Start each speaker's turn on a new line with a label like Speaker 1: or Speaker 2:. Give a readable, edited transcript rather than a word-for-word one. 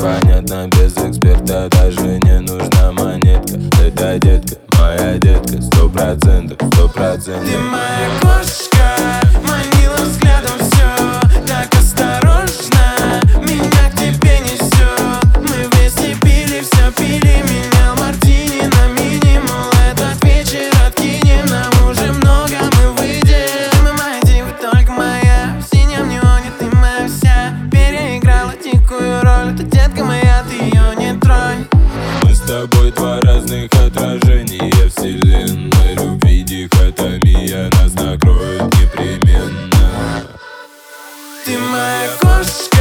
Speaker 1: понятно без эксперта, даже не нужна монетка. Это детка, моя детка, 100%, 100%.
Speaker 2: Ты моя кошечка, манила взглядом все. Так осторожно, меня к тебе несет. Мы вместе пили, все пили, менял мартини на минимум. Этот вечер откинем, нам уже много, мы выйдем. Мы моя дива, только моя, в синем неоне ты моя вся. Переиграла дикую роль, это детка моя, ты ее не тронь.
Speaker 1: Мы с тобой два разных отражения вселенной любви, дихотомия нас накроет непременно.
Speaker 2: Ты моя кошечка.